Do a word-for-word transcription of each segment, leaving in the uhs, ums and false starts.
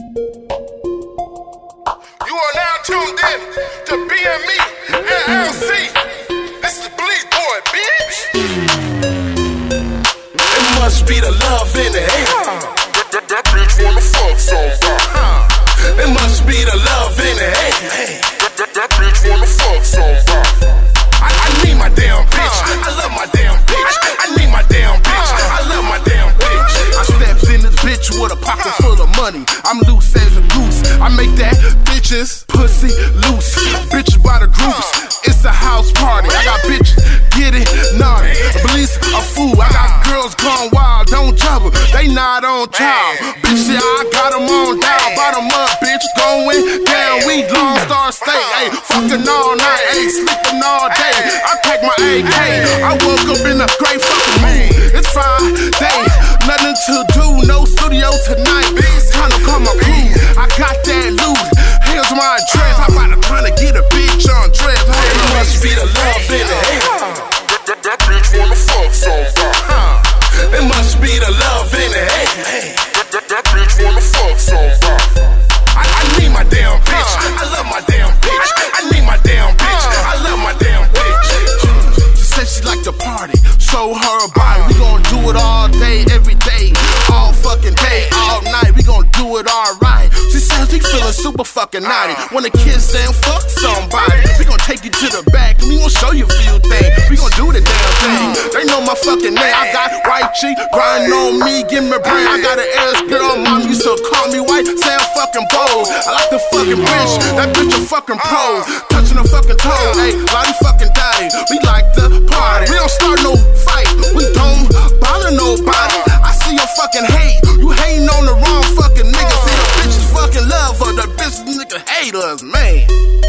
You are now tuned in to B M E L L C. This is the Bleed Boy, bitch. It must be the love in the air. That, that, that bitch wanna fuck somebody. It must be the love in the air. That, that, that bitch wanna fuck somebody. I, I need my damn bitch. I love my damn bitch. I need my damn bitch. I love my damn bitch. I stepped in this bitch with a pocket full of money. I'm loose as a goose. I make that bitches pussy loose. Bitches by the groups. It's a house party. I got bitches get it naughty. Police a fool. I got girls gone wild. Don't trouble. They not on trial. Bitch, yeah, I got them on down. Bottom up, bitch, going down. We Lone Star State. Ayy, fucking all night. Ayy, sleeping all day. I pack my A K. I woke up in a great fucking mood. It's Friday. Nothing to do. No studio tonight. Time to call my crew. I got that loot. Here's my address. I'm about to kinda get a bitch on dress. Hey, it must be the love in the air. That, that, that bitch wanna fuck somebody. It must be the love in the air. That, that, that bitch wanna fuck somebody. I, I need my damn bitch. I love my damn bitch. I need my damn bitch. I love my damn bitch. She said she like to party. Show her a body. We gon' do it all day, every day. All fucking day, all night. We gon' do it alright. She says we feelin' super fucking naughty. Wanna kiss and fuck somebody. We gon' take you to the back. We gon' show you a few things. We gon' do the damn thing. They know my fucking name. I got white cheek, grindin' on me, give me brain. I got an ass girl, mom used to call me white, say I'm fucking bold. I like the fucking bitch, that bitch a fucking pro. Touching her fucking toe, ayy, lottie fucking daddy. We like to party. We don't start no fight. We don't bother nobody. I see your fucking hate. You hating on the wrong fucking nigga. See the bitches fucking love her. The bitches nigga hate us, man.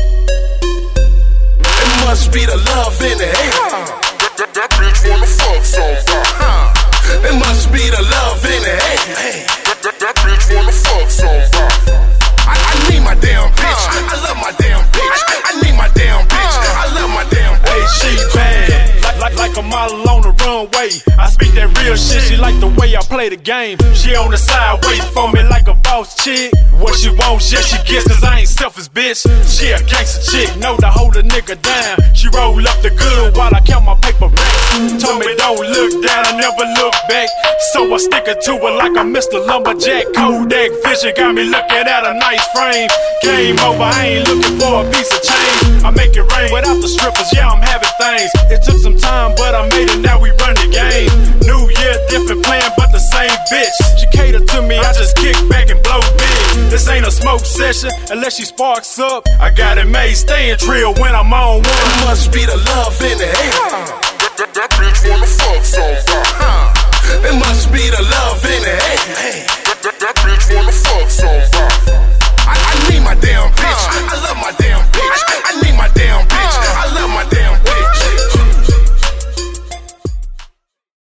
It must be the love in the air. That, that, that bitch wanna fuck somebody. It must be the love in the air. That, that, that bitch wanna fuck somebody. I, I need my damn bitch. I love my damn bitch. I need my damn bitch. I love my damn bitch. Hey, she bad, like, like, like a model on the runway. I speak that real shit, she like the way I play the game. She on the side waiting for me like a boss chick. What she wants, yeah, she gets, cause I ain't selfish, bitch. She a gangster chick, know to hold a nigga down. She roll up the good while I count my paper racks. Told me don't look down, I never look back. So I stick it to her like I'm Mister Lumberjack. Kodak vision got me looking at a nice frame. Game over, I ain't looking for a piece of change. I make it rain without the strippers, yeah, I'm having things. It took some time, but I made it, now we run the game. New year, different plan, but the same bitch. She cater to me, I just kick back and blow big. This ain't a smoke session, unless she sparks up. I got it made, staying trill when I'm on one. It must be the love in the air. That, that, that bitch wanna fuck somebody.